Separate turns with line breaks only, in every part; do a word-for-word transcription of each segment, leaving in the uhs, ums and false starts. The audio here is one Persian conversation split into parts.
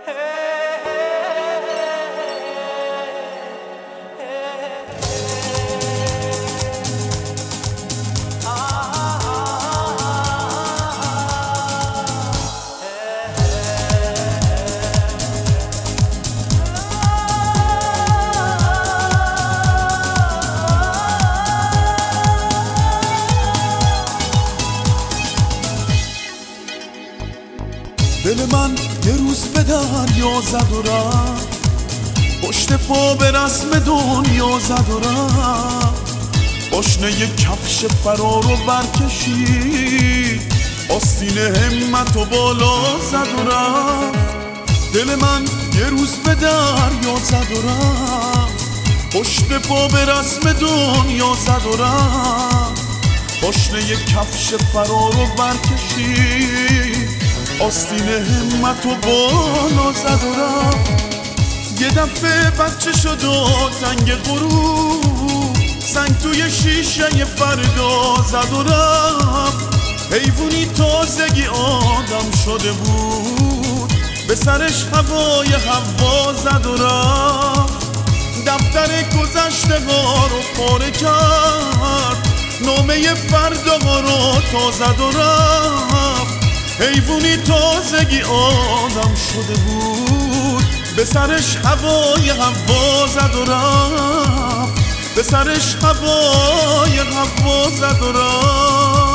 دل من یه روز به دریا زد و رفت، پشت پا به رسم دنیا زد و رفت. پاشنه یه کفش فرار رو برکشید، آستین همت و بالا زد و رفت. دل من یه روز به دریا زد و رفت، پشت پا به رسم دنیا زد و رفت. پاشنه یه کفش فرار رو برکشید، آستین همت و بالا زد و رفت. یه دفعه بچه شد و تنگ غروب، سنگ توی شیشه فردا زد و رفت. حیوونی تازگی آدم شده بود، به سرش هوای هوا زد و رفت. دفتر گذشته ها رو پاره کرد، نامه فردا ها رو تا زد و رفت. حیوونی تازگی آدم شده بود، به سرش هوای هوا زد و رفت. به سرش هوای هوا زد و رفت.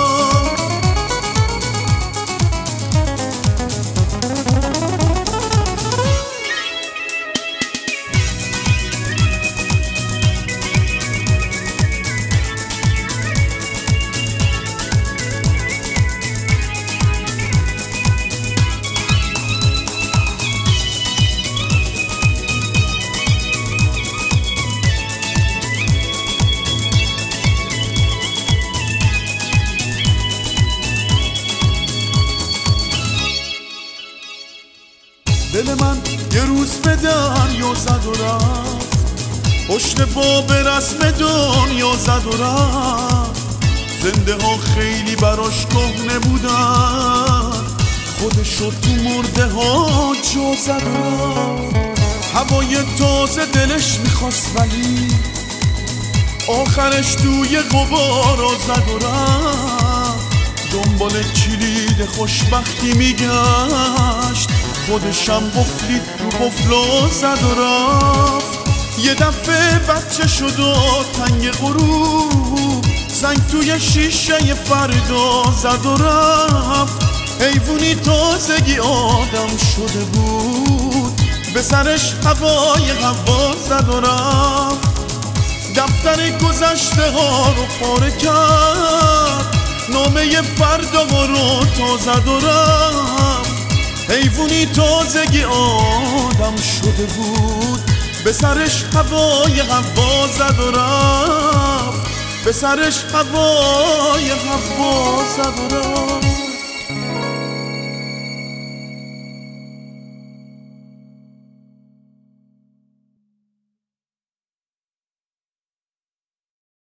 دل من یه روز به دریا زد و رفت، پشت پا به رسم دنیا زد و رفت. زنده ها خیلی براش کهنه بودن، خودشو تو مرده ها جا زد و رفت. هوای تازه دلش میخواست ولی آخرش توی غبارا زد و رفت. دنبال کلید خوشبختی میگشت، خودشم قفلید رو قفلا زد و رفت. یه دفعه بچه شد و تنگ غروب، سنگ توی شیشه فردا زد و رفت. حیوونی تازگی آدم شده بود، به سرش هوای هوا زد و رفت. دفتر گذشته ها رو پاره کرد، نامه فردا ها رو تا زد و رفت. حیوونی تازگی آدم شده بود، به سرش هوای هوا زد و رفت. به سرش هوای هوا زد و رفت.